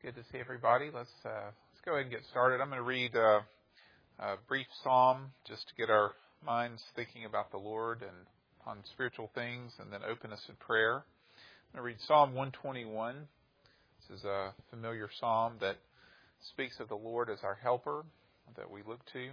Good to see everybody. Let's go ahead and get started. I'm going to read a brief psalm just to get our minds thinking about the Lord and on spiritual things, and then open us in prayer. I'm going to read Psalm 121. This is a familiar psalm that speaks of the Lord as our helper that we look to.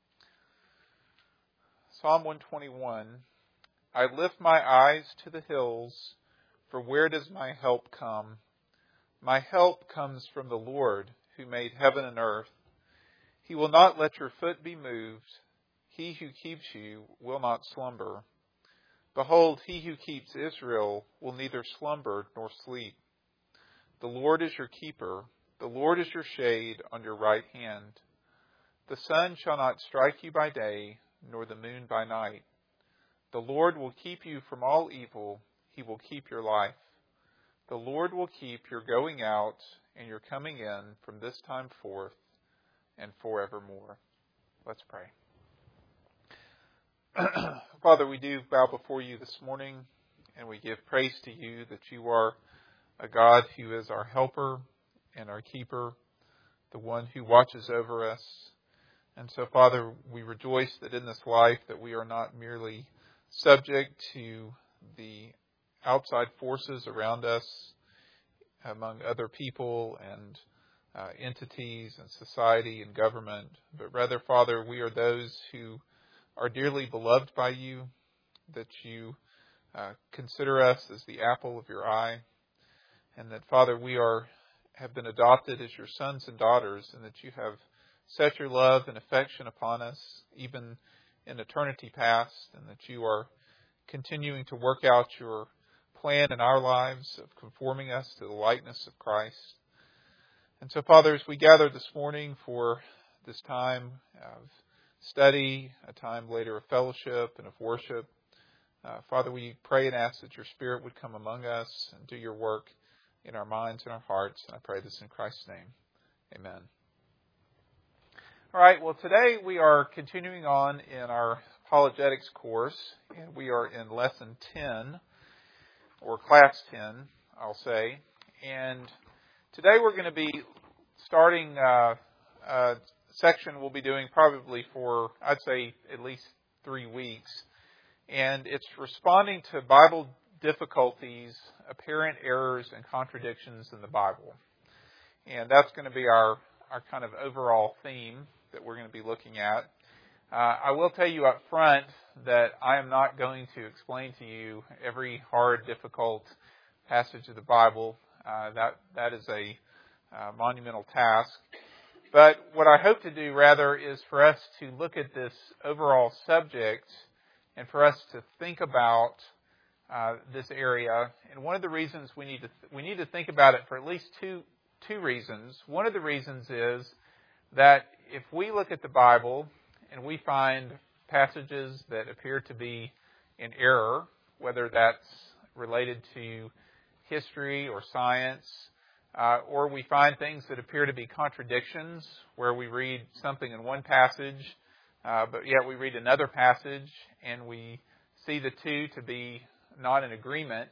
Psalm 121. I lift my eyes to the hills, for where does my help come? My help comes from the Lord, who made heaven and earth. He will not let your foot be moved. He who keeps you will not slumber. Behold, he who keeps Israel will neither slumber nor sleep. The Lord is your keeper. The Lord is your shade on your right hand. The sun shall not strike you by day, nor the moon by night. The Lord will keep you from all evil. He will keep your life. The Lord will keep your going out and your coming in from this time forth and forevermore. Let's pray. Father, we do bow before you this morning, and we give praise to you that you are a God who is our helper and our keeper, the one who watches over us. And so, Father, we rejoice that in this life that we are not merely subject to the outside forces around us, among other people and entities and society and government, but rather, Father, we are those who are dearly beloved by you, that you consider us as the apple of your eye, and that, Father, we have been adopted as your sons and daughters, and that you have set your love and affection upon us, even in eternity past, and that you are continuing to work out your plan in our lives of conforming us to the likeness of Christ. And so, Father, as we gather this morning for this time of study, a time later of fellowship and of worship, Father, we pray and ask that your Spirit would come among us and do your work in our minds and our hearts. And I pray this in Christ's name. Amen. All right, well, today we are continuing on in our apologetics course, and we are in lesson 10, or class 10, I'll say. And today we're going to be starting a section we'll be doing probably for, I'd say, at least 3 weeks. And it's responding to Bible difficulties, apparent errors, and contradictions in the Bible. And that's going to be our kind of overall theme that we're going to be looking at. I will tell you up front that I am not going to explain to you every hard, difficult passage of the Bible. That is a monumental task. But what I hope to do, rather, is for us to look at this overall subject and for us to think about this area. And one of the reasons we need to think about it for at least two reasons. One of the reasons is that if we look at the Bible and we find passages that appear to be in error, whether that's related to history or science, or we find things that appear to be contradictions, where we read something in one passage, but yet we read another passage and we see the two to be not in agreement,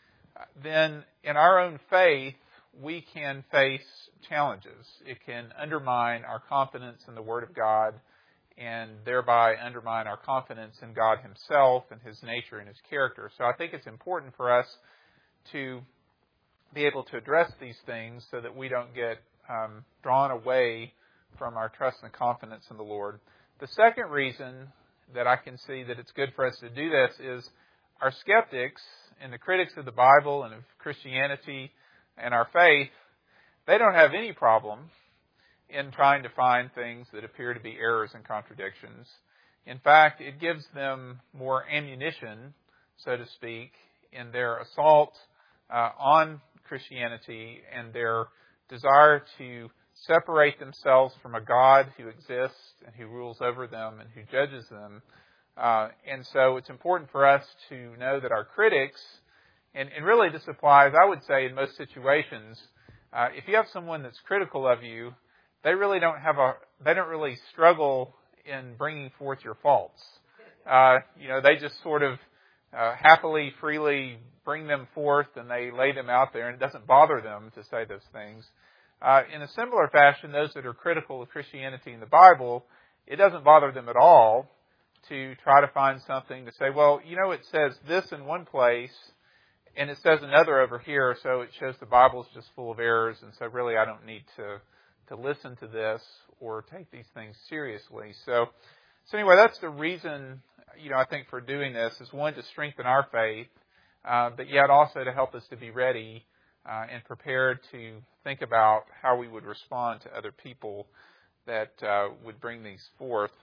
then in our own faith, we can face challenges. It can undermine our confidence in the Word of God, and thereby undermine our confidence in God Himself and His nature and His character. So I think it's important for us to be able to address these things so that we don't get drawn away from our trust and confidence in the Lord. The second reason that I can see that it's good for us to do this is our skeptics and the critics of the Bible and of Christianity and our faith, they don't have any problem in trying to find things that appear to be errors and contradictions. In fact, it gives them more ammunition, so to speak, in their assault on Christianity and their desire to separate themselves from a God who exists and who rules over them and who judges them. And so it's important for us to know that our critics, and really this applies, I would say, in most situations, if you have someone that's critical of you, they don't really struggle in bringing forth your faults. They just sort of happily, freely bring them forth and they lay them out there, and it doesn't bother them to say those things. In a similar fashion, those that are critical of Christianity and the Bible, it doesn't bother them at all to try to find something to say, well, it says this in one place, and it says another over here, so it shows the Bible's just full of errors, and so really I don't need to listen to this or take these things seriously. So anyway, that's the reason, I think for doing this is one, to strengthen our faith, but yet also to help us to be ready and prepared to think about how we would respond to other people that would bring these forth.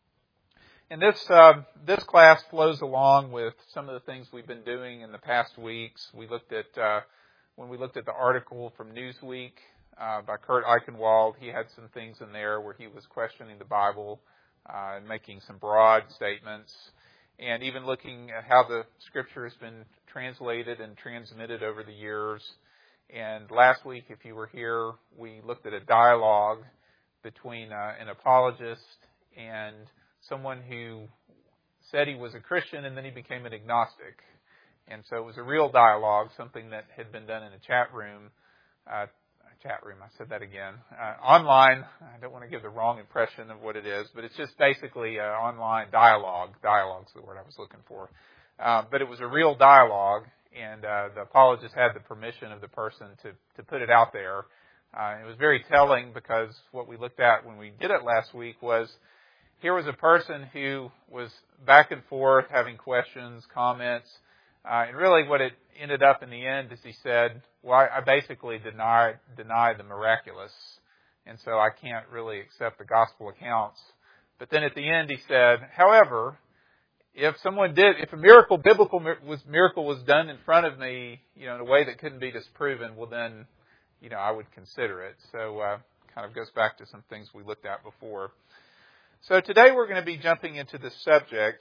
And this class flows along with some of the things we've been doing in the past weeks. We looked at when we looked at the article from Newsweek by Kurt Eichenwald. He had some things in there where he was questioning the Bible and making some broad statements, and even looking at how the Scripture has been translated and transmitted over the years. And last week, if you were here, we looked at a dialogue between an apologist and someone who said he was a Christian and then he became an agnostic. And so it was a real dialogue, something that had been done in a chat room, I said that again, online. I don't want to give the wrong impression of what it is, but it's just basically an online dialogue. Dialogue's the word I was looking for. But it was a real dialogue, and the apologist had the permission of the person to put it out there. It was very telling because what we looked at when we did it last week was here was a person who was back and forth having questions, comments, and really what it ended up in the end is he said, well, I basically deny the miraculous, and so I can't really accept the gospel accounts. But then at the end he said, however, if a biblical miracle was done in front of me, in a way that couldn't be disproven, well then, I would consider it. So kind of goes back to some things we looked at before. So today we're going to be jumping into this subject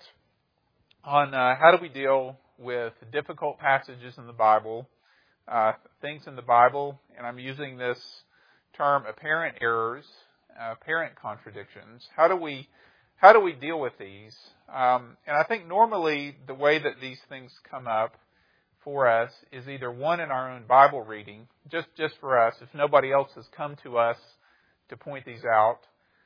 on how do we deal with difficult passages in the Bible, things in the Bible, and I'm using this term apparent errors, apparent contradictions. How do we deal with these? And I think normally the way that these things come up for us is either one in our own Bible reading, just for us, if nobody else has come to us to point these out.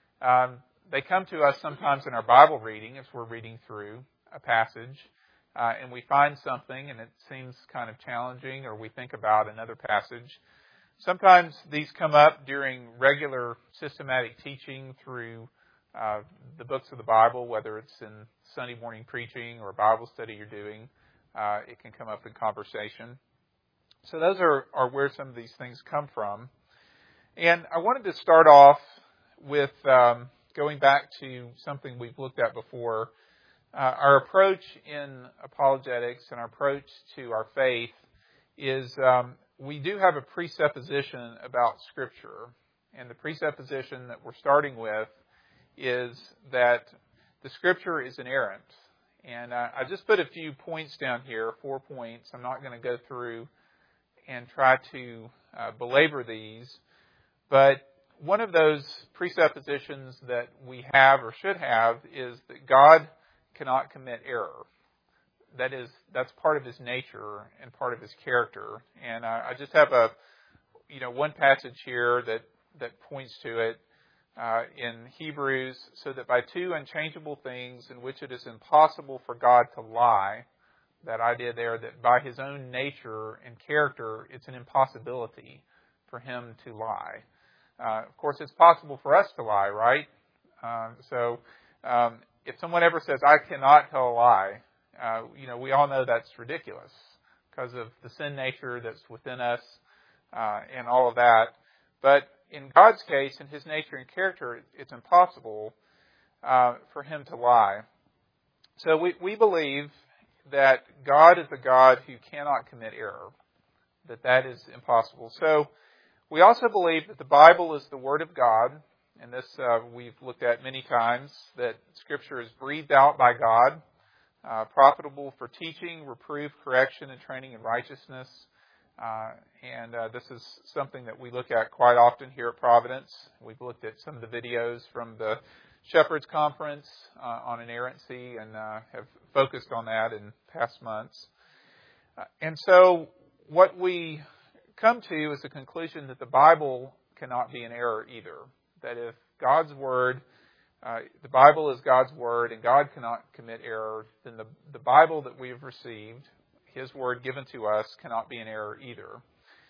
They come to us sometimes in our Bible reading as we're reading through a passage, and we find something and it seems kind of challenging, or we think about another passage. Sometimes these come up during regular systematic teaching through the books of the Bible, whether it's in Sunday morning preaching or a Bible study you're doing. It can come up in conversation. So those are where some of these things come from. And I wanted to start off with going back to something we've looked at before. Our approach in apologetics and our approach to our faith is we do have a presupposition about Scripture. And the presupposition that we're starting with is that the Scripture is inerrant. And I just put a few points down here, 4 points. I'm not going to go through and try to belabor these. But one of those presuppositions that we have or should have is that God cannot commit error. That's part of His nature and part of His character. And I just have one passage here that points to it in Hebrews, so that by two unchangeable things in which it is impossible for God to lie, that idea there that by His own nature and character, it's an impossibility for Him to lie. Of course, it's possible for us to lie, right? So if someone ever says, I cannot tell a lie, we all know that's ridiculous because of the sin nature that's within us and all of that. But in God's case, in His nature and character, it's impossible for Him to lie. So we believe that God is a God who cannot commit error, that is impossible. So we also believe that the Bible is the Word of God, and this we've looked at many times, that Scripture is breathed out by God, profitable for teaching, reproof, correction, and training in righteousness. And this is something that we look at quite often here at Providence. We've looked at some of the videos from the Shepherd's Conference on inerrancy and have focused on that in past months. And so what we come to is the conclusion that the Bible cannot be in error either. That if God's Word, the Bible is God's Word, and God cannot commit error, then the Bible that we have received, His Word given to us, cannot be in error either.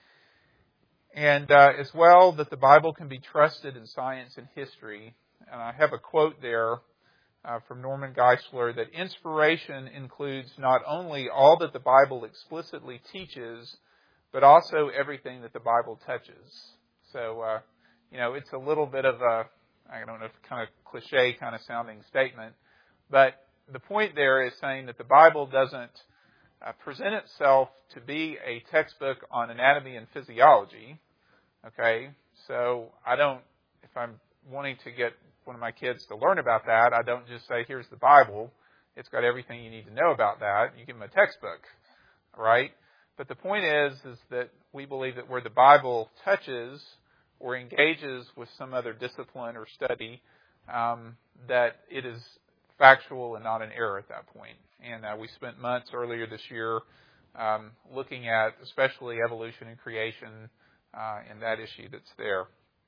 And as well, that the Bible can be trusted in science and history. And I have a quote there from Norman Geisler that inspiration includes not only all that the Bible explicitly teaches, but also everything that the Bible touches. So, it's a little bit of a, I don't know, kind of cliche kind of sounding statement, but the point there is saying that the Bible doesn't present itself to be a textbook on anatomy and physiology. Okay, so if I'm wanting to get one of my kids to learn about that, I don't just say, here's the Bible. It's got everything you need to know about that. You give them a textbook, right? But the point is that we believe that where the Bible touches or engages with some other discipline or study, that it is factual and not an error at that point. And we spent months earlier this year looking at especially evolution and creation and that issue that's there.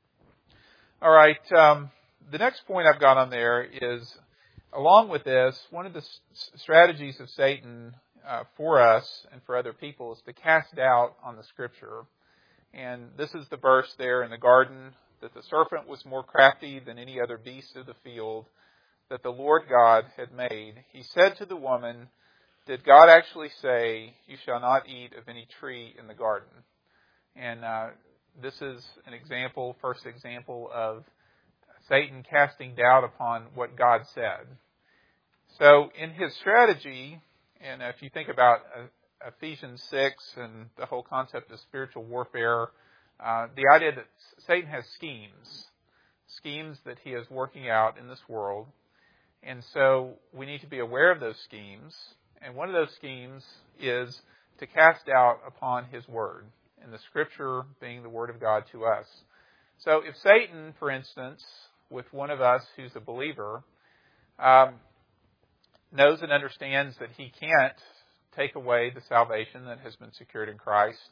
All right. The next point I've got on there is, along with this, one of the strategies of Satan for us and for other people is to cast doubt on the Scripture. And this is the verse there in the garden, that the serpent was more crafty than any other beast of the field that the Lord God had made. He said to the woman, did God actually say, you shall not eat of any tree in the garden? And this is an example, first example of Satan casting doubt upon what God said. So in his strategy, and if you think about Ephesians 6 and the whole concept of spiritual warfare, the idea that Satan has schemes that he is working out in this world. And so we need to be aware of those schemes. And one of those schemes is to cast doubt upon His Word, and the Scripture being the Word of God to us. So if Satan, for instance, with one of us who's a believer, knows and understands that he can't take away the salvation that has been secured in Christ,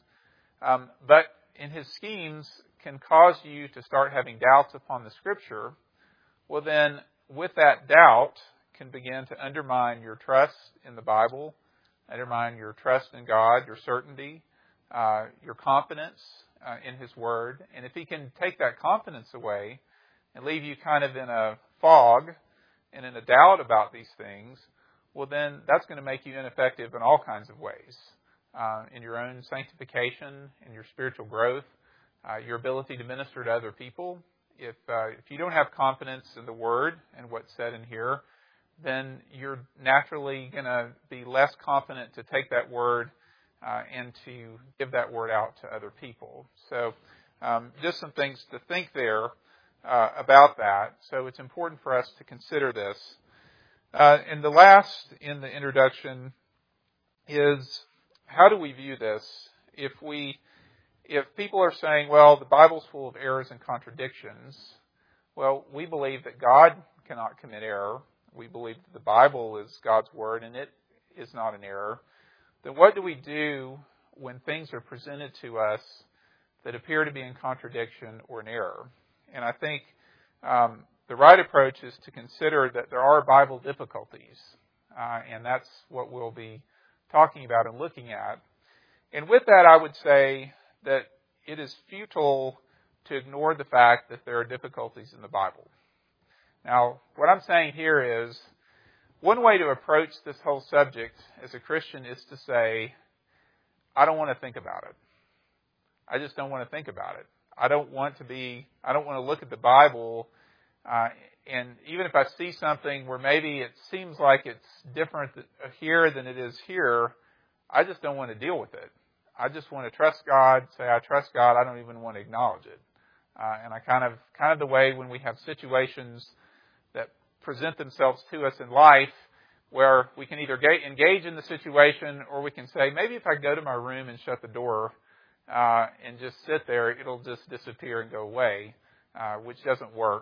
but in his schemes can cause you to start having doubts upon the Scripture, well then, with that doubt can begin to undermine your trust in the Bible, undermine your trust in God, your certainty, your confidence in His Word. And if he can take that confidence away and leave you kind of in a fog and in a doubt about these things, well then that's going to make you ineffective in all kinds of ways. In your own sanctification, in your spiritual growth, your ability to minister to other people. If you don't have confidence in the Word and what's said in here, then you're naturally going to be less confident to take that Word and to give that Word out to other people. So just some things to think there about that. So it's important for us to consider this. And the last in the introduction is, how do we view this? If people are saying, well, the Bible's full of errors and contradictions, well, we believe that God cannot commit error. We believe that the Bible is God's Word and it is not an error. Then what do we do when things are presented to us that appear to be in contradiction or in error? And I think the right approach is to consider that there are Bible difficulties. And that's what we'll be talking about and looking at. And with that, I would say that it is futile to ignore the fact that there are difficulties in the Bible. Now, what I'm saying here is, one way to approach this whole subject as a Christian is to say, I don't want to think about it. I just don't want to think about it. I don't want to look at the Bible, and even if I see something where maybe it seems like it's different here than it is here, I just don't want to deal with it. I just want to trust God, say I trust God, I don't even want to acknowledge it. And I kind of the way when we have situations that present themselves to us in life where we can either engage in the situation, or we can say, maybe if I go to my room and shut the door and just sit there, it'll just disappear and go away, which doesn't work.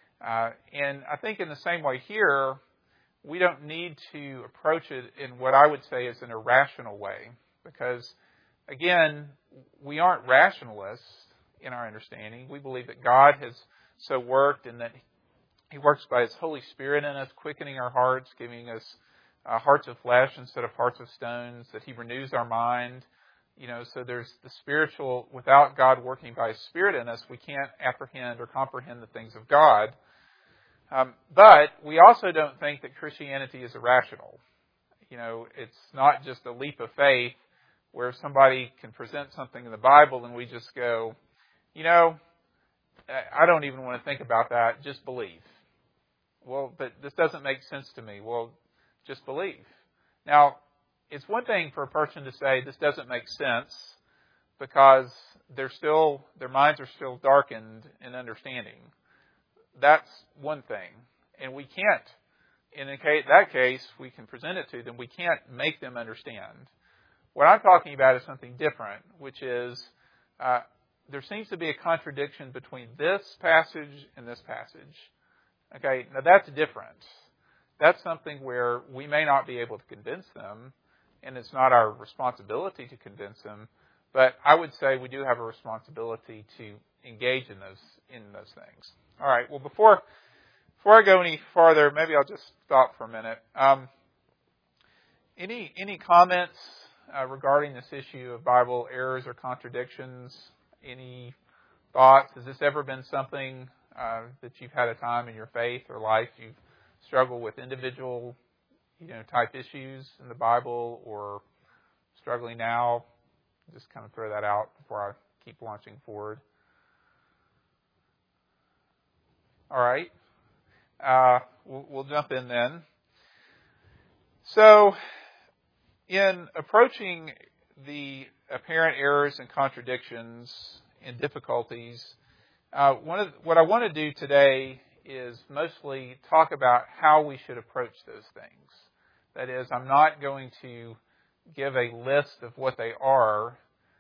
And I think in the same way here, we don't need to approach it in what I would say is an irrational way, because again, we aren't rationalists in our understanding. We believe that God has so worked and that He works by His Holy Spirit in us, quickening our hearts, giving us hearts of flesh instead of hearts of stones, that He renews our mind. So there's the spiritual, without God working by His Spirit in us, we can't apprehend or comprehend the things of God. But we also don't think that Christianity is irrational. It's not just a leap of faith where somebody can present something in the Bible and we just go, I don't even want to think about that, just believe. Well, but this doesn't make sense to me. Well, just believe. Now, it's one thing for a person to say this doesn't make sense because their minds are still darkened in understanding. That's one thing. And we can't, in that case, we can present it to them. We can't make them understand. What I'm talking about is something different, which is there seems to be a contradiction between this passage and this passage. Okay, now that's different. That's something where we may not be able to convince them, and it's not our responsibility to convince them, but I would say we do have a responsibility to engage in those things. All right, well, before I go any farther, maybe I'll just stop for a minute. Any comments regarding this issue of Bible errors or contradictions? Any thoughts? Has this ever been something that you've had a time in your faith or life you've struggled with individual, type issues in the Bible, or struggling now? Just kind of throw that out before I keep launching forward. All right. We'll jump in then. So, in approaching the apparent errors and contradictions and difficulties, what I want to do today is mostly talk about how we should approach those things. That is, I'm not going to give a list of what they are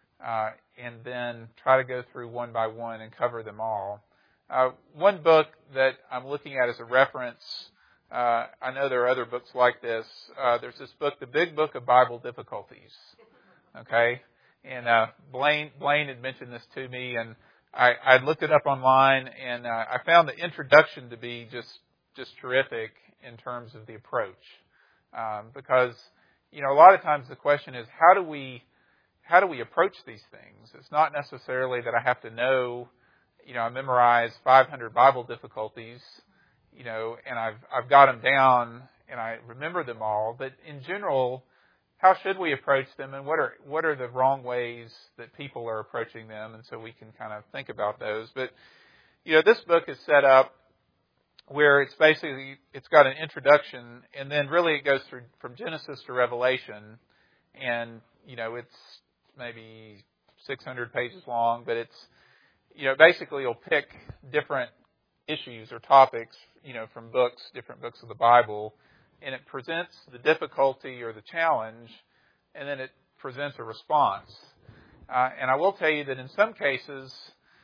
and then try to go through one by one and cover them all. One book that I'm looking at as a reference, I know there are other books like this. There's this book, The Big Book of Bible Difficulties. Okay? And Blaine had mentioned this to me, and I looked it up online, and I found the introduction to be just terrific in terms of the approach. Because, a lot of times the question is, how do we approach these things? It's not necessarily that I have to know, I memorized 500 Bible difficulties, and I've got them down and I remember them all. But in general, how should we approach them, and what are the wrong ways that people are approaching them? And so we can kind of think about those. But this book is set up where it's got an introduction, and then really it goes through from Genesis to Revelation, and it's maybe 600 pages long, but it's basically you'll pick different issues or topics, from different books of the Bible, and it presents the difficulty or the challenge, and then it presents a response. And I will tell you that in some cases,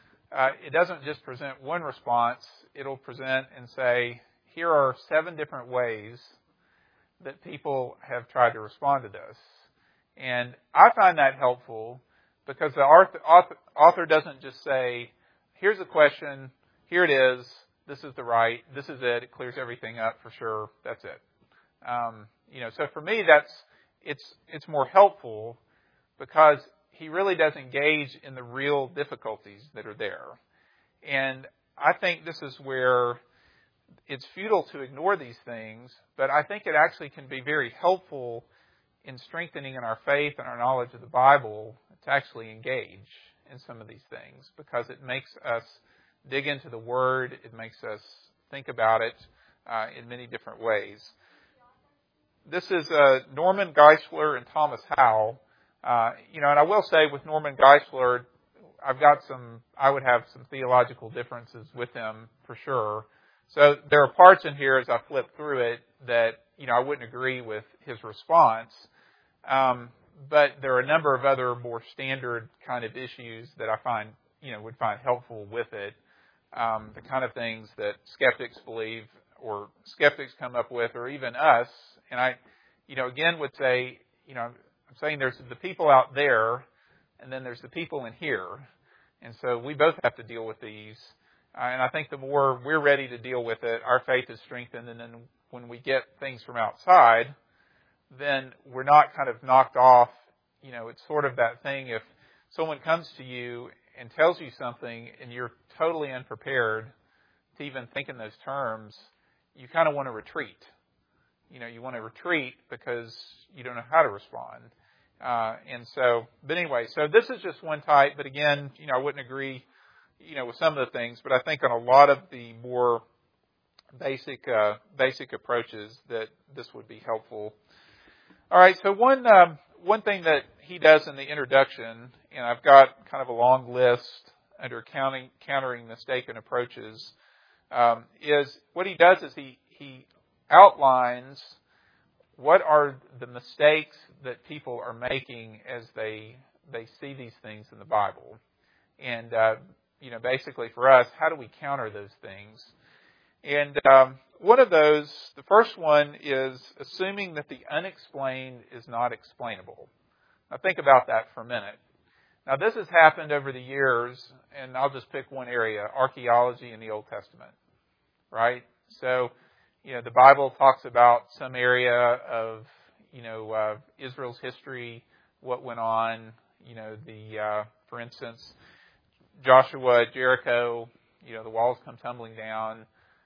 it doesn't just present one response. It'll present and say, here are 7 different ways that people have tried to respond to this. And I find that helpful because the author doesn't just say, here's a question, here it is, this is it clears everything up for sure, that's it. So for me, it's more helpful because he really does engage in the real difficulties that are there. And I think this is where it's futile to ignore these things, but I think it actually can be very helpful in strengthening in our faith and our knowledge of the Bible to actually engage in some of these things, because it makes us dig into the Word, it makes us think about it in many different ways. This is Norman Geisler and Thomas Howell. And I will say with Norman Geisler, I would have some theological differences with him for sure. So there are parts in here as I flip through it that, I wouldn't agree with his response. But there are a number of other more standard kind of issues that I find, would find helpful with it. The kind of things that skeptics believe or skeptics come up with, or even us. And I, again would say, I'm saying there's the people out there, and then there's the people in here. And so we both have to deal with these. And I think the more we're ready to deal with it, our faith is strengthened. And then when we get things from outside, then we're not kind of knocked off. It's sort of that thing, if someone comes to you and tells you something and you're totally unprepared to even think in those terms, you kind of want to retreat. You want to retreat because you don't know how to respond. But anyway, so this is just one type, but again, I wouldn't agree, with some of the things, but I think on a lot of the more basic approaches that this would be helpful. All right, so one thing that he does in the introduction, and I've got kind of a long list under countering mistaken approaches, is what he does is he outlines what are the mistakes that people are making as they see these things in the Bible. And, basically for us, how do we counter those things? And one of those, the first one is assuming that the unexplained is not explainable. Now think about that for a minute. Now this has happened over the years, and I'll just pick one area, archaeology in the Old Testament, right? So, the Bible talks about some area of, Israel's history, what went on, for instance, Joshua, Jericho, the walls come tumbling down,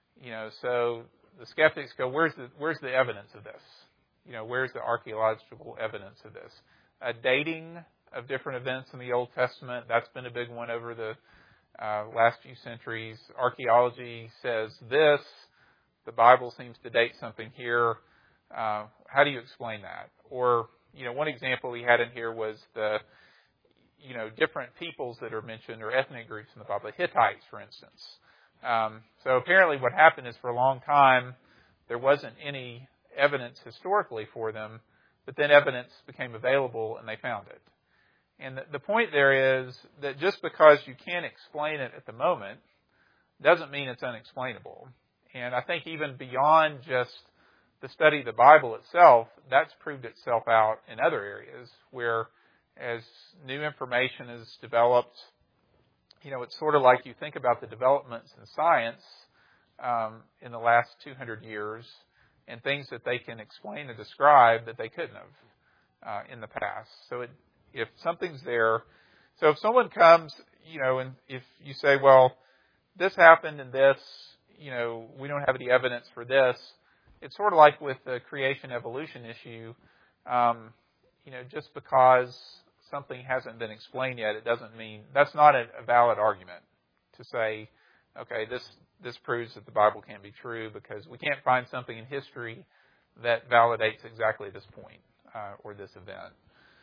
so the skeptics go, where's the evidence of this? Where's the archaeological evidence of this? Dating of different events in the Old Testament, that's been a big one over the last few centuries. Archaeology says this. The Bible seems to date something here. How do you explain that? Or, one example he had in here was the, different peoples that are mentioned or ethnic groups in the Bible. The Hittites, for instance. So apparently what happened is for a long time there wasn't any evidence historically for them, but then evidence became available and they found it. And the point there is that just because you can't explain it at the moment doesn't mean it's unexplainable. And I think even beyond just the study of the Bible itself, that's proved itself out in other areas where as new information is developed, it's sort of like you think about the developments in science in the last 200 years and things that they can explain and describe that they couldn't have in the past. So if something's there, so if someone comes, and if you say, well, this happened and this, we don't have any evidence for this. It's sort of like with the creation evolution issue. Just because something hasn't been explained yet, it doesn't mean that's not a valid argument to say, okay, this proves that the Bible can't be true because we can't find something in history that validates exactly this point or this event.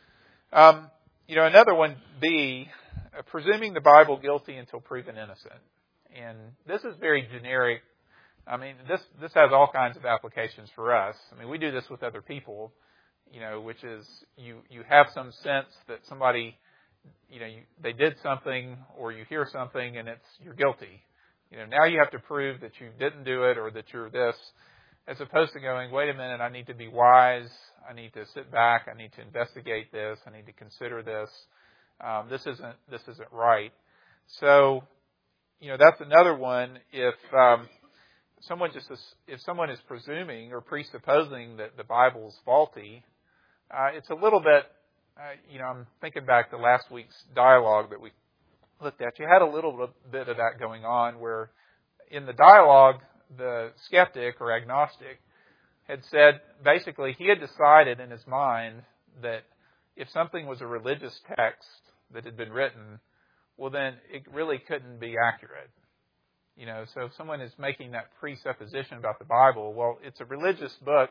Another one, B, presuming the Bible guilty until proven innocent. And this is very generic. I mean, this has all kinds of applications for us. I mean, we do this with other people, which is you have some sense that somebody, they did something or you hear something and you're guilty. Now you have to prove that you didn't do it or that you're this, as opposed to going, wait a minute, I need to be wise. I need to sit back. I need to investigate this. I need to consider this. This isn't right. So, that's another one. If someone is presuming or presupposing that the Bible is faulty, it's a little bit. I'm thinking back to last week's dialogue that we looked at. You had a little bit of that going on, where in the dialogue, the skeptic or agnostic had said basically he had decided in his mind that if something was a religious text that had been written, well, then it really couldn't be accurate. So if someone is making that presupposition about the Bible, well, it's a religious book,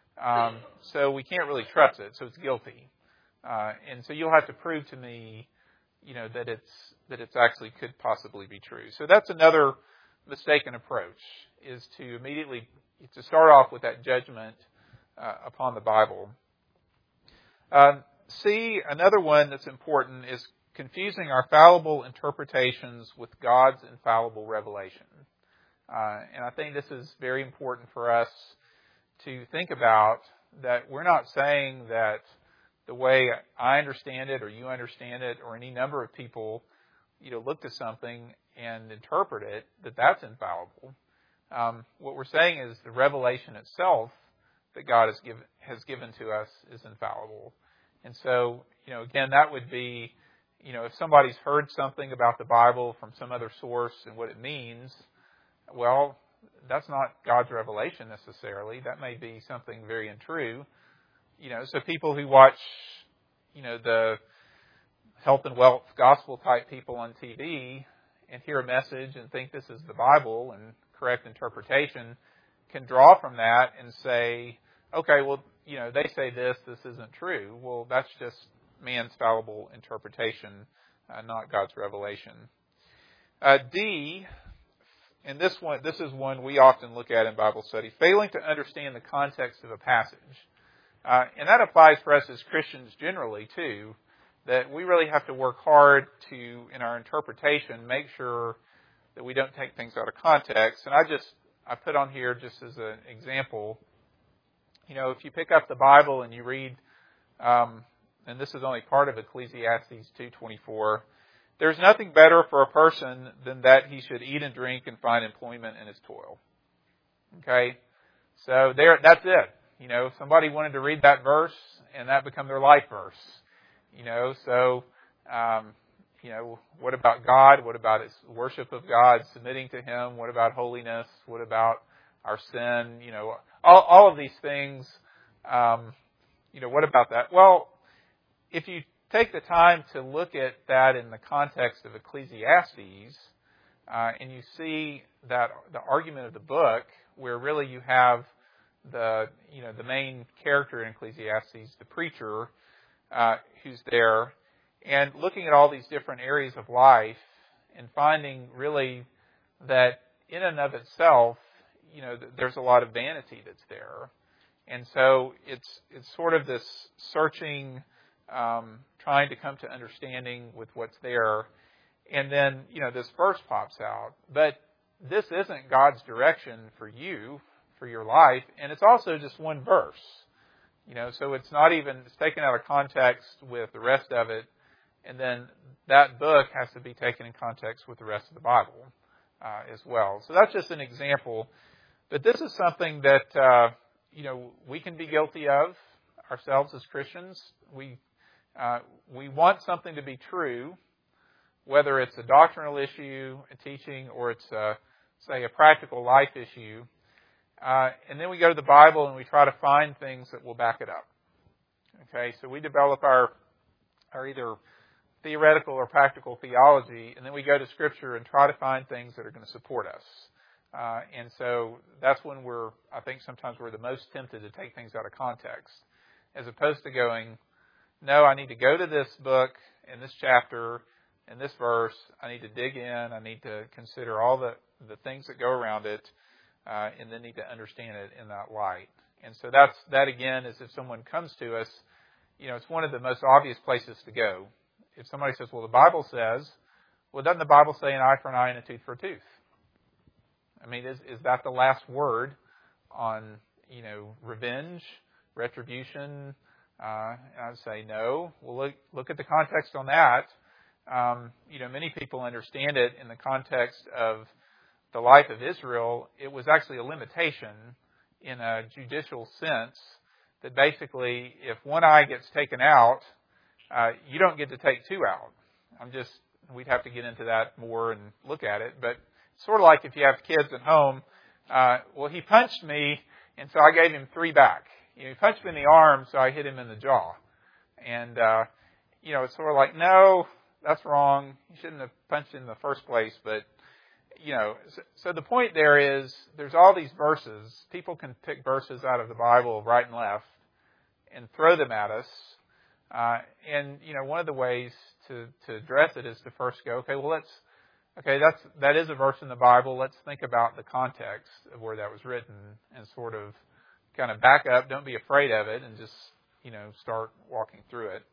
so we can't really trust it, so it's guilty. And so you'll have to prove to me, that it's actually could possibly be true. So that's another mistaken approach, is to start off with that judgment upon the Bible. C, another one that's important is confusing our fallible interpretations with God's infallible revelation. And I think this is very important for us to think about, that we're not saying that the way I understand it or you understand it or any number of people look to something and interpret it, that's infallible. What we're saying is the revelation itself that God has given to us is infallible. And so, again, that would be, if somebody's heard something about the Bible from some other source and what it means, well, that's not God's revelation necessarily. That may be something very untrue. So people who watch, the health and wealth gospel type people on TV and hear a message and think this is the Bible and correct interpretation can draw from that and say, okay, well, they say this isn't true. Well, that's just man's fallible interpretation, not God's revelation. D, and this is one we often look at in Bible study, failing to understand the context of a passage. And that applies for us as Christians generally, too, that we really have to work hard to, in our interpretation, make sure that we don't take things out of context. And I put on here just as an example, if you pick up the Bible and you read, and this is only part of Ecclesiastes 2:24, there's nothing better for a person than that he should eat and drink and find employment in his toil. Okay? So that's it. If somebody wanted to read that verse and that become their life verse. So, what about God? What about his worship of God, submitting to him? What about holiness? What about our sin? All of these things, what about that? Well, if you take the time to look at that in the context of Ecclesiastes, and you see that the argument of the book, where really you have the main character in Ecclesiastes, the preacher, who's there, and looking at all these different areas of life and finding really that in and of itself, there's a lot of vanity that's there. And so it's sort of this searching, trying to come to understanding with what's there. And then, this verse pops out. But this isn't God's direction for you, for your life. And it's also just one verse. So it's taken out of context with the rest of it. And then that book has to be taken in context with the rest of the Bible as well. So that's just an example. But this is something that, we can be guilty of ourselves as Christians. We want something to be true, whether it's a doctrinal issue, a teaching, or it's, say, a practical life issue. And then we go to the Bible and we try to find things that will back it up. Okay, so we develop our either theoretical or practical theology, and then we go to Scripture and try to find things that are going to support us. And so that's when I think sometimes we're the most tempted to take things out of context, as opposed to going, no, I need to go to this book and this chapter and this verse. I need to dig in. I need to consider all the things that go around it, and then need to understand it in that light. And so that again is if someone comes to us, it's one of the most obvious places to go. If somebody says, well, the Bible says, well, doesn't the Bible say an eye for an eye and a tooth for a tooth? I mean, is that the last word on, revenge, retribution? I'd say no. Well, look at the context on that. Many people understand it in the context of the life of Israel. It was actually a limitation in a judicial sense that basically if one eye gets taken out, you don't get to take two out. We'd have to get into that more and look at it, but sort of like if you have kids at home, well, he punched me, and so I gave him 3 back. He punched me in the arm, so I hit him in the jaw. And, it's sort of like, no, that's wrong. You shouldn't have punched in the first place. But, so the point there is there's all these verses. People can pick verses out of the Bible right and left and throw them at us. And, one of the ways to address it is to first go, that is a verse in the Bible. Let's think about the context of where that was written and sort of kind of back up. Don't be afraid of it and just, start walking through it.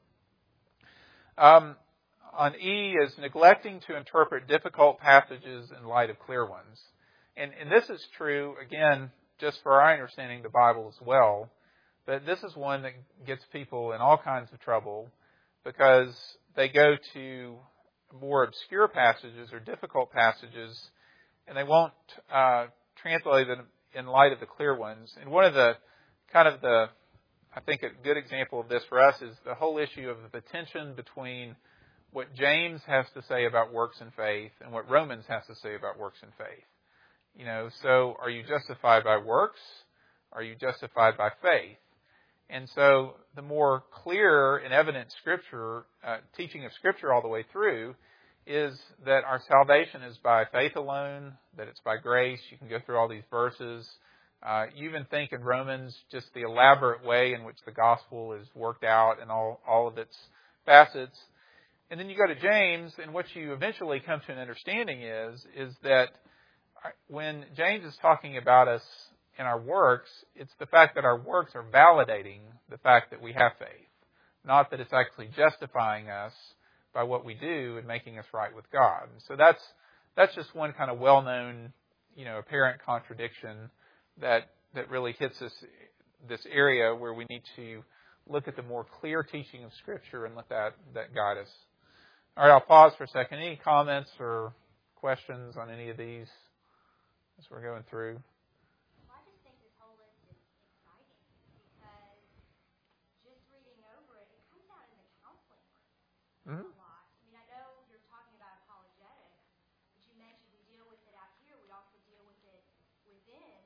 On E is neglecting to interpret difficult passages in light of clear ones. And this is true, again, just for our understanding the Bible as well. But this is one that gets people in all kinds of trouble because they go to more obscure passages or difficult passages, and they won't translate them in light of the clear ones. And one of the I think a good example of this for us is the whole issue of the tension between what James has to say about works and faith and what Romans has to say about works and faith. So are you justified by works? Are you justified by faith? And so the more clear and evident Scripture, teaching of Scripture all the way through, is that our salvation is by faith alone, that it's by grace. You can go through all these verses. You even think in Romans just the elaborate way in which the gospel is worked out and all of its facets. And then you go to James, and what you eventually come to an understanding is that when James is talking about us in our works, it's the fact that our works are validating the fact that we have faith, not that it's actually justifying us by what we do and making us right with God. And so that's just one kind of well-known, apparent contradiction that really hits us this area where we need to look at the more clear teaching of Scripture and let that guide us. All right, I'll pause for a second. Any comments or questions on any of these as we're going through? Well, I just think this whole list is exciting because just reading over it, it comes out in the counseling room a lot. I mean, I know you're talking about apologetics, but you mentioned we deal with it out here. We also deal with it within.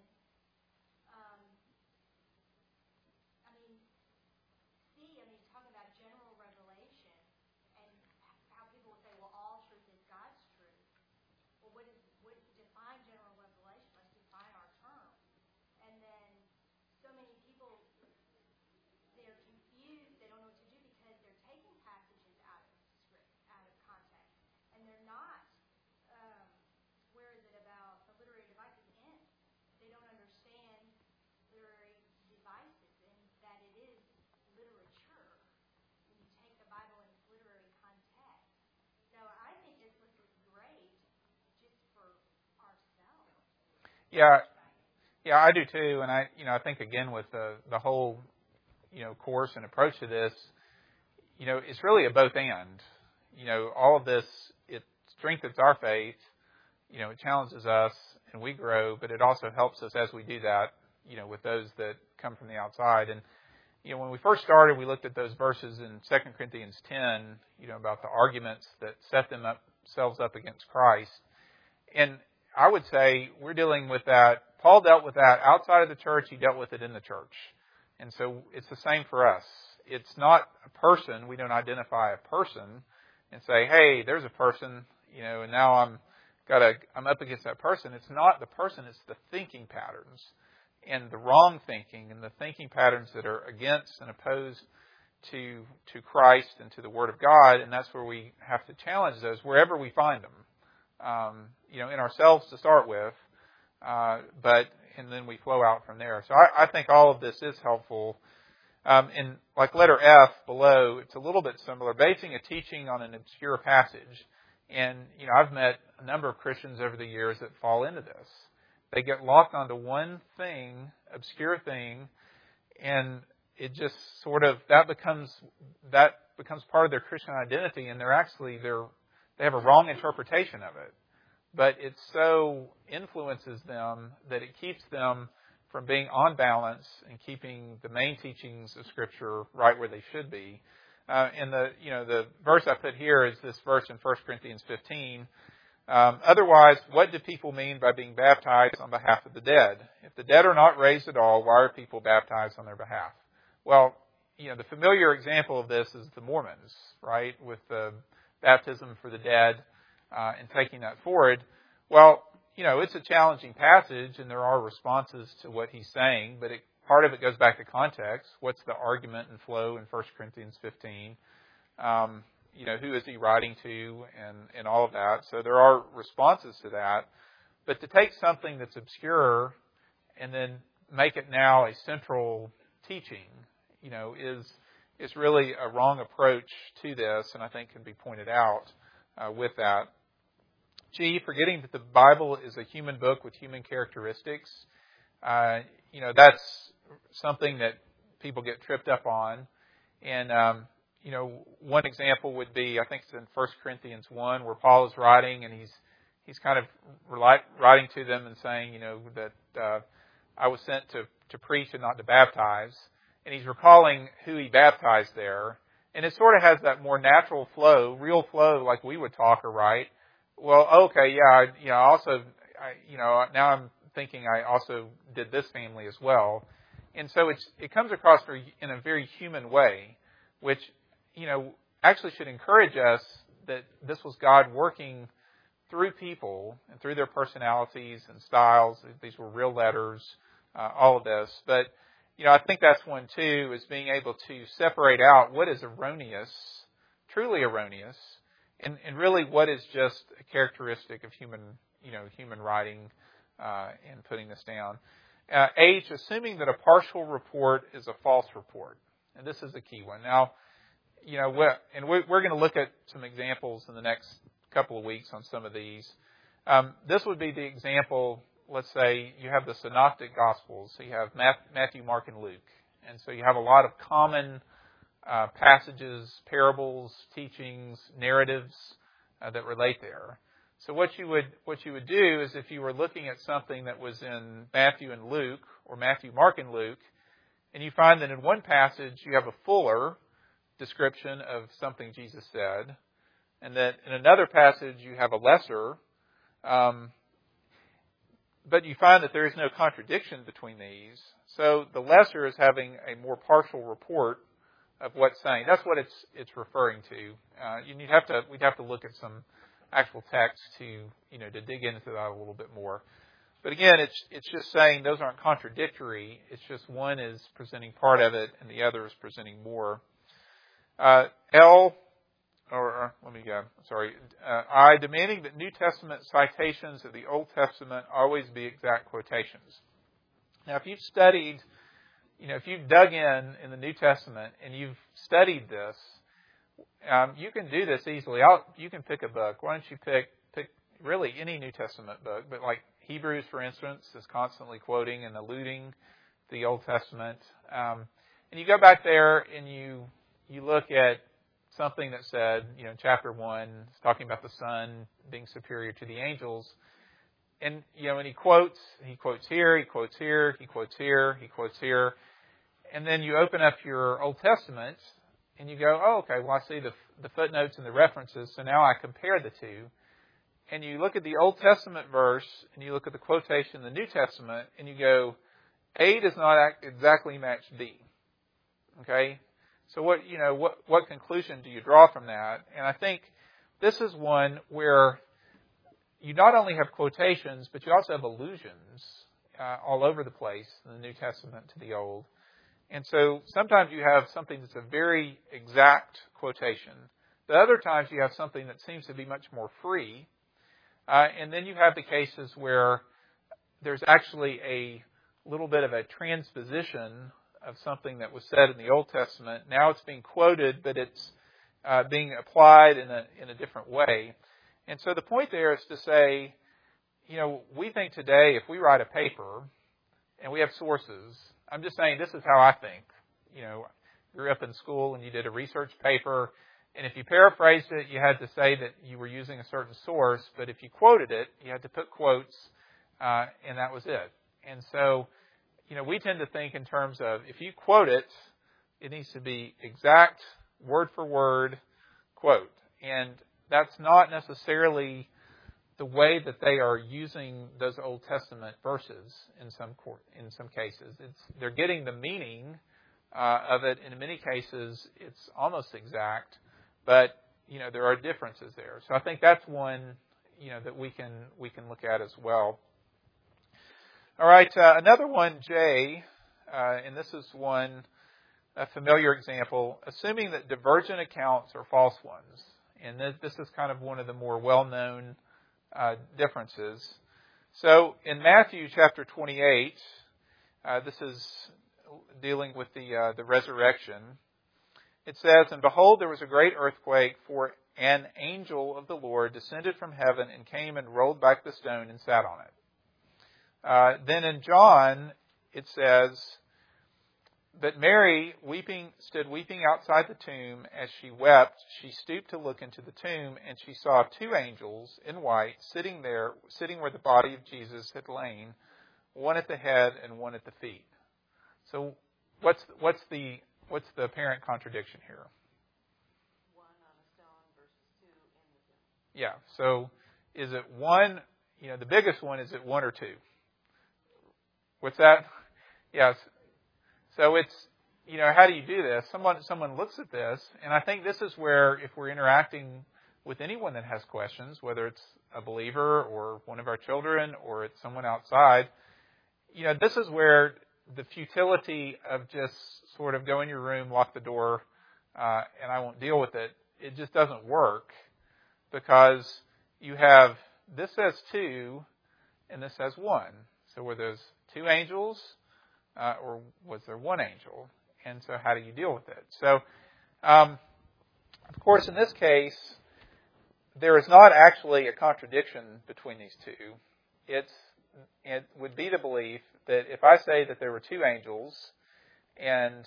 Talking about general revelation and how people will say, well, all truth is God's truth. Well, what define general revelation? Let's define our term. And then so many people, they're confused. They don't know what to do because they're taking passages out of script, out of context. And they're not, where is it about the literary devices in? They don't understand literary devices and that it is literature when you take the Bible in its literary context. So I think this list is great just for ourselves. Yeah, I do too. And I think again with the whole, course and approach to this, it's really a both and. All of this, it strengthens our faith. It challenges us and we grow, but it also helps us as we do that, with those that come from the outside. And when we first started, we looked at those verses in 2 Corinthians 10, about the arguments that set themselves up against Christ. And I would say we're dealing with that. Paul dealt with that outside of the church. He dealt with it in the church. And so it's the same for us. It's not a person. We don't identify a person and say, hey, there's a person, and now I'm up against that person. It's not the person. It's the thinking patterns and the wrong thinking and the thinking patterns that are against and opposed to Christ and to the Word of God. And that's where we have to challenge those wherever we find them, in ourselves to start with, and then we flow out from there. So I think all of this is helpful. In like letter F below, it's a little bit similar, basing a teaching on an obscure passage. And, I've met a number of Christians over the years that fall into this. They get locked onto one thing, obscure thing, and it just sort of, that becomes part of their Christian identity, and they have a wrong interpretation of it. But it so influences them that it keeps them from being on balance and keeping the main teachings of Scripture right where they should be. And the verse I put here is this verse in 1 Corinthians 15. Otherwise, what do people mean by being baptized on behalf of the dead? If the dead are not raised at all, why are people baptized on their behalf? Well, the familiar example of this is the Mormons, right, with the baptism for the dead and taking that forward. Well, it's a challenging passage, and there are responses to what he's saying, but part of it goes back to context. What's the argument and flow in 1 Corinthians 15? Who is he writing to and all of that. So there are responses to that. But to take something that's obscure and then make it now a central teaching, is really a wrong approach to this, and I think can be pointed out with that. G, forgetting that the Bible is a human book with human characteristics. That's something that people get tripped up on. And, one example would be, I think it's in 1 Corinthians 1, where Paul is writing, and he's kind of writing to them and saying, that I was sent to preach and not to baptize. And he's recalling who he baptized there. And it sort of has that more natural flow, real flow, like we would talk or write. Well, okay, now I'm thinking I also did this family as well. And so it comes across in a very human way, which, actually should encourage us that this was God working through people and through their personalities and styles. These were real letters, all of this. But, I think that's one too, is being able to separate out what is erroneous, truly erroneous, and really what is just a characteristic of human writing, and putting this down. H, assuming that a partial report is a false report. And this is a key one. Now, we're going to look at some examples in the next couple of weeks on some of these. This would be the example, let's say you have the Synoptic Gospels. So you have Matthew, Mark, and Luke. And so you have a lot of common passages, parables, teachings, narratives that relate there. So what you would do is, if you were looking at something that was in Matthew and Luke, or Matthew, Mark, and Luke, and you find that in one passage you have a fuller description of something Jesus said, and that in another passage you have a lesser, but you find that there is no contradiction between these. So the lesser is having a more partial report of what's saying. That's what it's referring to. We'd have to look at some actual text to dig into that a little bit more. But again, it's just saying those aren't contradictory. It's just one is presenting part of it and the other is presenting more. I, demanding that New Testament citations of the Old Testament always be exact quotations. Now, if you've studied, if you've dug in the New Testament and you've studied this, you can do this easily. You can pick a book. Why don't you pick really any New Testament book, but like Hebrews, for instance, is constantly quoting and alluding to the Old Testament. And you go back there and you look at something that said, chapter 1, it's talking about the Son being superior to the angels. And, and he quotes here, he quotes here, he quotes here, he quotes here. And then you open up your Old Testament and you go, oh, okay, well, I see the footnotes and the references, so now I compare the two. And you look at the Old Testament verse and you look at the quotation in the New Testament and you go, A does not exactly match B. Okay? So what conclusion do you draw from that? And I think this is one where you not only have quotations, but you also have allusions all over the place in the New Testament to the Old. And so sometimes you have something that's a very exact quotation. But other times you have something that seems to be much more free. And then you have the cases where there's actually a little bit of a transposition of something that was said in the Old Testament. Now it's being quoted, but it's being applied in a different way. And so the point there is to say, we think today if we write a paper and we have sources, I'm just saying this is how I think. Grew up in school and you did a research paper, and if you paraphrased it, you had to say that you were using a certain source, but if you quoted it, you had to put quotes, and that was it. And so, we tend to think in terms of, if you quote it, it needs to be exact, word for word quote. And that's not necessarily the way that they are using those Old Testament verses in some cases. They're getting the meaning of it. In many cases, it's almost exact, but there are differences there. So I think that's one that we can look at as well. All right, another one, J, and this is a familiar example, assuming that divergent accounts are false ones. And this is kind of one of the more well-known differences. So in Matthew chapter 28, this is dealing with the resurrection. It says, "And behold, there was a great earthquake, for an angel of the Lord descended from heaven and came and rolled back the stone and sat on it." Then in John, it says, But Mary, stood weeping outside the tomb. As she wept, she stooped to look into the tomb, and she saw two angels in white sitting where the body of Jesus had lain, one at the head and one at the feet. So, what's the apparent contradiction here? One on a stone versus two in the tomb. Yeah. So, is it one? The biggest one, is it one or two? What's that? Yes. So it's, how do you do this? Someone looks at this, and I think this is where, if we're interacting with anyone that has questions, whether it's a believer or one of our children or it's someone outside, this is where the futility of just sort of go in your room, lock the door, and I won't deal with it, it just doesn't work, because you have, this says two, and this says one. So were those two angels? Or was there one angel? And so how do you deal with it? So, of course, in this case, there is not actually a contradiction between these two. It would be the belief that if I say that there were two angels, and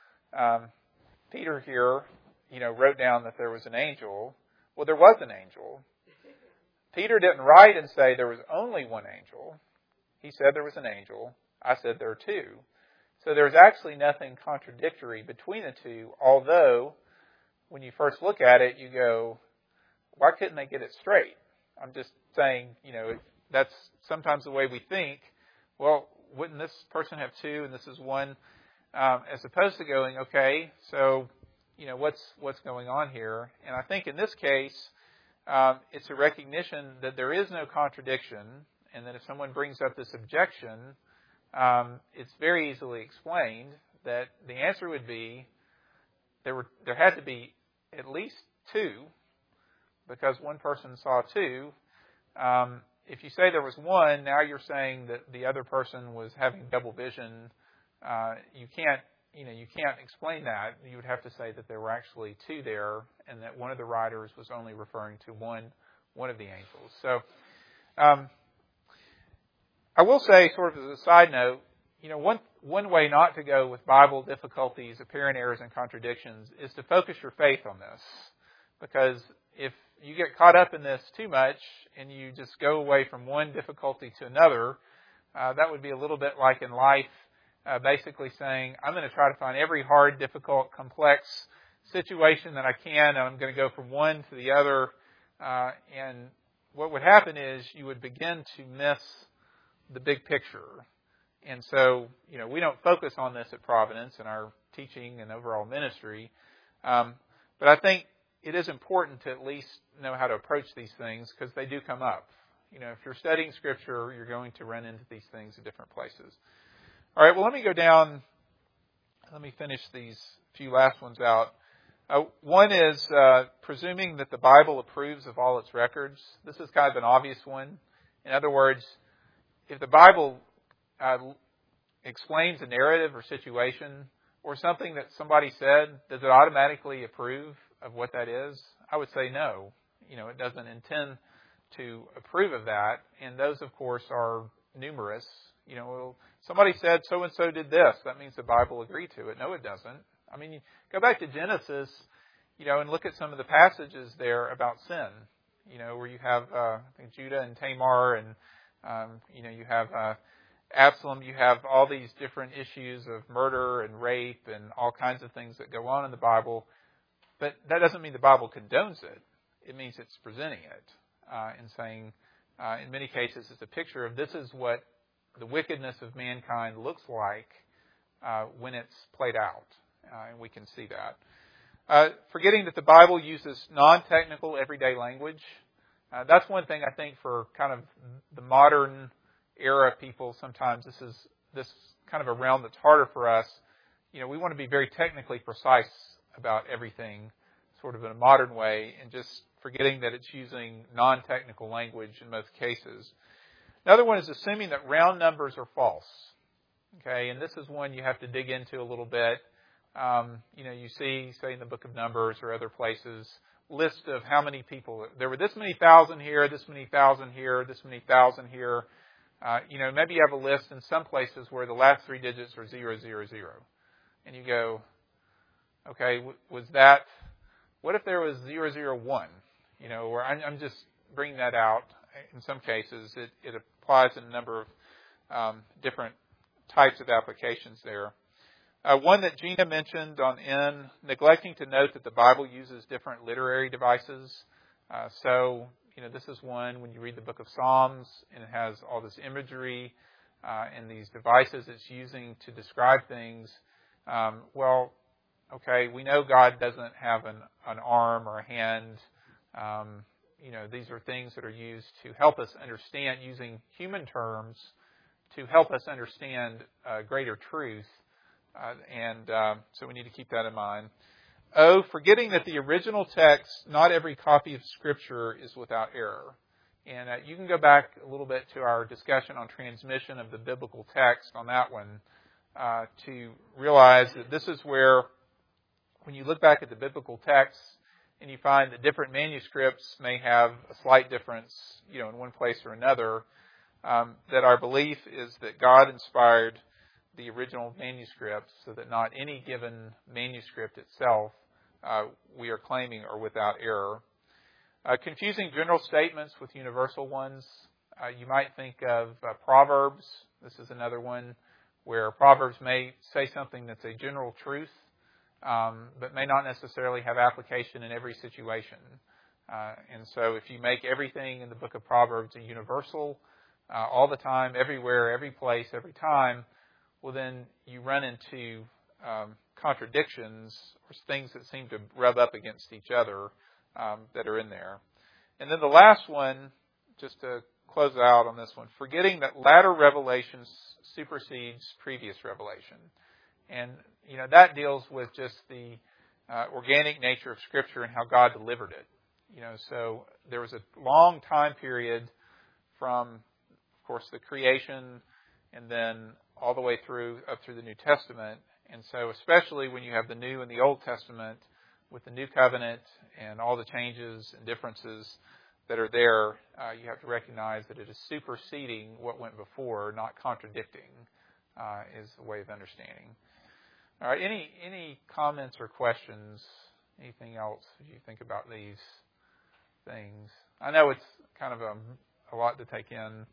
Peter here, wrote down that there was an angel, well, there was an angel. Peter didn't write and say there was only one angel. He said there was an angel. I said there are two. So there's actually nothing contradictory between the two, although when you first look at it, you go, why couldn't they get it straight? I'm just saying, that's sometimes the way we think. Well, wouldn't this person have two and this is one? As opposed to going, okay, so, what's going on here? And I think in this case, it's a recognition that there is no contradiction, and that if someone brings up this objection, it's very easily explained that the answer would be there had to be at least two, because one person saw two. If you say there was one, now you're saying that the other person was having double vision. You can't explain that. You would have to say that there were actually two there, and that one of the writers was only referring to one of the angels. So, I will say, sort of as a side note, one way not to go with Bible difficulties, apparent errors, and contradictions is to focus your faith on this. Because if you get caught up in this too much and you just go away from one difficulty to another, that would be a little bit like in life, basically saying, I'm going to try to find every hard, difficult, complex situation that I can, and I'm going to go from one to the other. And what would happen is you would begin to miss the big picture. And so, we don't focus on this at Providence in our teaching and overall ministry. But I think it is important to at least know how to approach these things, because they do come up. If you're studying Scripture, you're going to run into these things in different places. All right, well, let me go down. Let me finish these few last ones out. One is presuming that the Bible approves of all its records. This is kind of an obvious one. In other words, if the Bible explains a narrative or situation or something that somebody said, does it automatically approve of what that is? I would say no. It doesn't intend to approve of that. And those, of course, are numerous. Somebody said so-and-so did this. That means the Bible agreed to it. No, it doesn't. I mean, you go back to Genesis, and look at some of the passages there about sin. Where you have I think Judah and Tamar, and you have Absalom. You have all these different issues of murder and rape and all kinds of things that go on in the Bible. But that doesn't mean the Bible condones it. It means it's presenting it and saying, in many cases, it's a picture of this is what the wickedness of mankind looks like when it's played out. And we can see that. Forgetting that the Bible uses non-technical everyday language. That's one thing I think for kind of the modern era people, sometimes this kind of a realm that's harder for us. We want to be very technically precise about everything, sort of in a modern way, and just forgetting that it's using non-technical language in most cases. Another one is assuming that round numbers are false. Okay, and this is one you have to dig into a little bit. You see, say in the book of Numbers or other places, list of how many people. There were this many thousand here, this many thousand here, this many thousand here. Maybe you have a list in some places where the last three digits are 000. And you go, okay, was that, what if there was 001? Where I'm just bringing that out. In some cases, it applies in a number of different types of applications there. One that Gina mentioned on N, neglecting to note that the Bible uses different literary devices. So, this is one when you read the book of Psalms and it has all this imagery and these devices it's using to describe things. Well, okay, we know God doesn't have an arm or a hand. These are things that are used to help us understand, using human terms, to help us understand greater truth. So we need to keep that in mind. Forgetting that the original text, not every copy of Scripture is without error. And you can go back a little bit to our discussion on transmission of the biblical text on that one to realize that this is where, when you look back at the biblical text and you find that different manuscripts may have a slight difference, in one place or another, that our belief is that God inspired the original manuscripts so that not any given manuscript itself we are claiming are without error. Confusing general statements with universal ones. You might think of Proverbs. This is another one where Proverbs may say something that's a general truth, but may not necessarily have application in every situation. And so if you make everything in the book of Proverbs a universal, all the time, everywhere, every place, every time, well, then you run into contradictions or things that seem to rub up against each other that are in there. And then the last one, just to close out on this one, forgetting that latter revelation supersedes previous revelation. And, that deals with just the organic nature of Scripture and how God delivered it. So there was a long time period from, of course, the creation and then all the way through, up through the New Testament. And so especially when you have the New and the Old Testament with the New Covenant and all the changes and differences that are there, you have to recognize that it is superseding what went before, not contradicting, is the way of understanding. All right, any comments or questions? Anything else as you think about these things? I know it's kind of a lot to take in.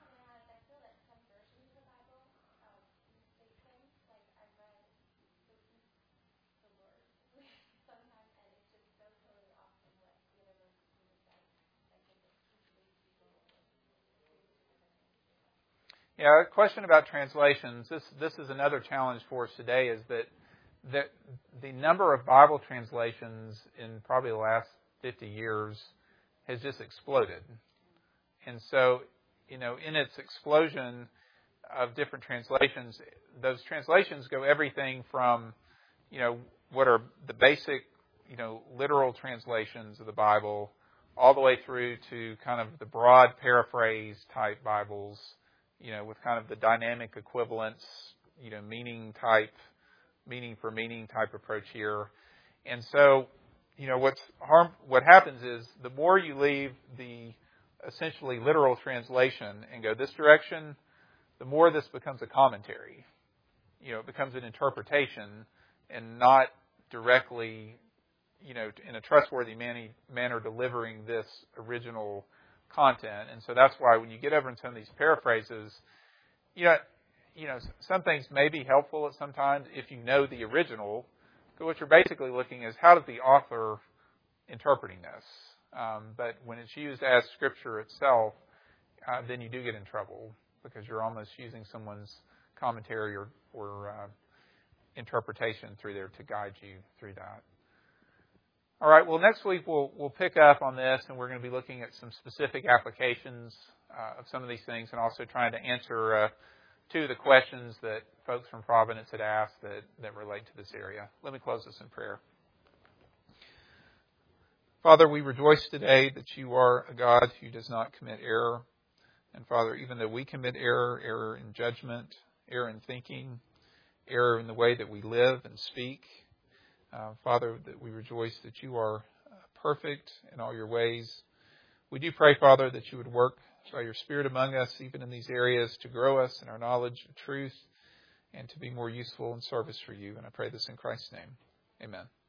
Yeah, a question about translations. This is another challenge for us today, is that the number of Bible translations in probably the last 50 years has just exploded. And so, in its explosion of different translations, those translations go everything from, what are the basic, literal translations of the Bible, all the way through to kind of the broad paraphrase type Bibles, with kind of the dynamic equivalence, meaning for meaning type approach here. And so, what happens is the more you leave the essentially literal translation and go this direction, the more this becomes a commentary. It becomes an interpretation and not directly, in a trustworthy manner delivering this original content. And so that's why when you get over in some of these paraphrases, some things may be helpful at some times if you know the original. But what you're basically looking is, how does the author interpreting this? But when it's used as Scripture itself, then you do get in trouble because you're almost using someone's commentary or interpretation through there to guide you through that. All right, well, next week we'll pick up on this, and we're going to be looking at some specific applications of some of these things, and also trying to answer two of the questions that folks from Providence had asked that relate to this area. Let me close this in prayer. Father, we rejoice today that you are a God who does not commit error. And Father, even though we commit error in judgment, error in thinking, error in the way that we live and speak, Father, that we rejoice that you are perfect in all your ways. We do pray, Father, that you would work by your Spirit among us, even in these areas, to grow us in our knowledge of truth and to be more useful in service for you. And I pray this in Christ's name. Amen.